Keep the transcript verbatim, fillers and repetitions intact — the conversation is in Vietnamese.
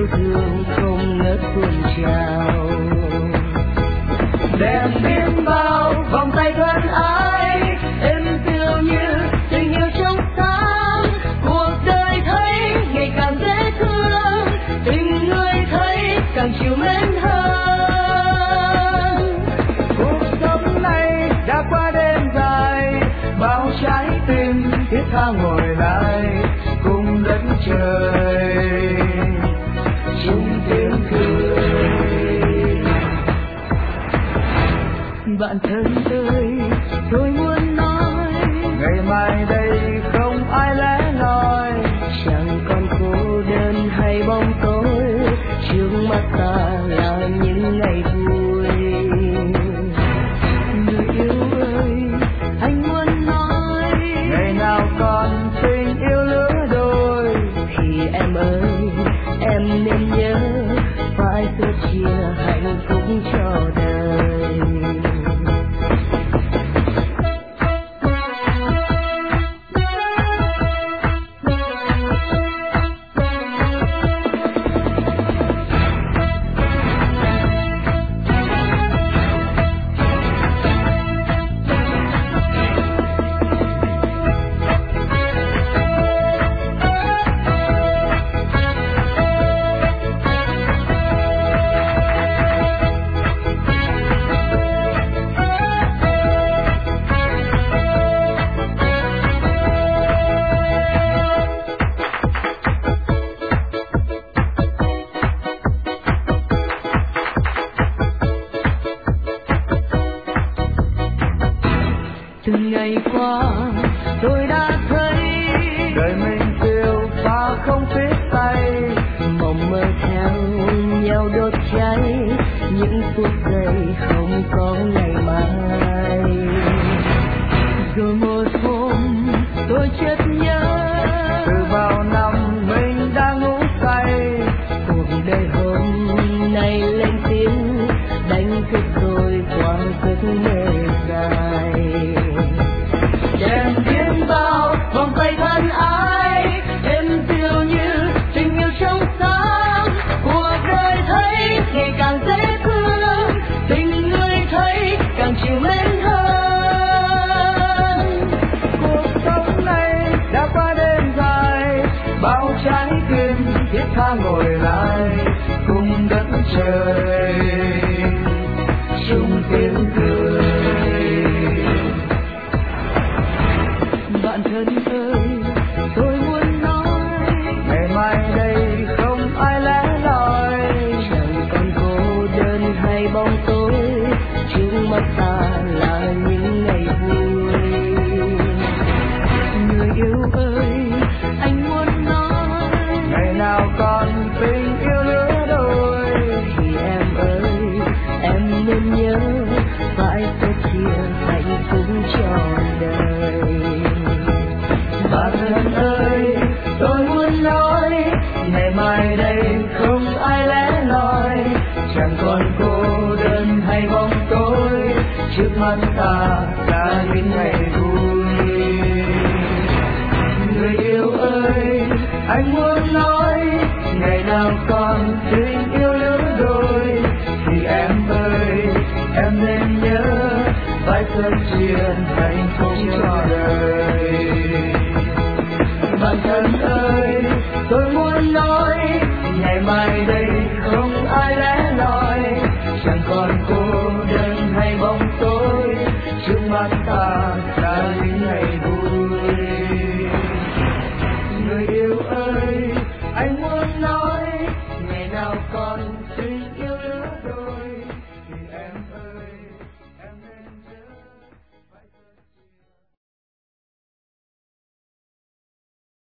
yêu thương không ngớt tuôn trào. Đem biết bao vòng tay thân ái, em dịu như tình yêu trong sáng. Cuộc đời thấy ngày càng dễ thương, tình người thấy càng chiều mến hơn. Cuộc sống này đã qua đêm dài, bao trái tim thiết tha ngồi lại cùng đất trời chung tiếng cười. Bạn thân ơi, tôi muốn nói ngày mai đây không ai lẻ loi, chẳng còn cô đơn hay bóng tối, trước mắt ta là những ngày vui. Người yêu ơi, anh muốn nói ngày nào còn tình yêu lứa đôi, thì em ơi em nên nhớ phải sẻ chia hạnh phúc cho đời. Từng ngày qua tôi đã thấy đời mình phiêu pha không biết tay, mộng mơ theo nhau đốt cháy những phút giây không có ngày mai. Rồi một hôm tôi chợt nhớ từ bao năm mình đã ngủ say, cuộc đời hôm nay lên tiếng đánh thức tôi qua giấc mơ dài. Đem biết bao vòng tay thân ái, em dịu như tình yêu trong sáng. Cuộc đời thấy ngày càng dễ thương, tình người thấy càng chiều mến hơn. Cuộc sống này đã qua đêm dài, bao trái tim thiết tha ngồi lại cùng đất trời chung tiếng cười. Bạn thân ơi, tôi muốn nói ngày mai đây không ai lẻ loi, chẳng còn cô đơn hay bóng tối, trước mắt ta là những ngày vui. Người yêu ơi, anh muốn nói ngày nào còn tình yêu lứa đôi, thì em ơi em nên nhớ phải sẻ chia hạnh phúc cho đời. Bạn thân ơi, tôi muốn nói ngày mai đây không ai lẻ loi, chẳng còn cô đơn hay bóng tối, trước mắt ta là những ngày vui. Người yêu ơi, anh muốn nói ngày nào còn tình yêu lứa đôi, thì em ơi em nên nhớ phải sẻ chia hạnh phúc cho đời. Bạn thân ơi, tôi muốn nói ngày mai đây không ai lẻ loi, chẳng còn cô đơn hay bóng tối, trước mắt ta là những ngày vui. Người yêu ơi, anh muốn nói ngày nào còn tình yêu lứa đôi.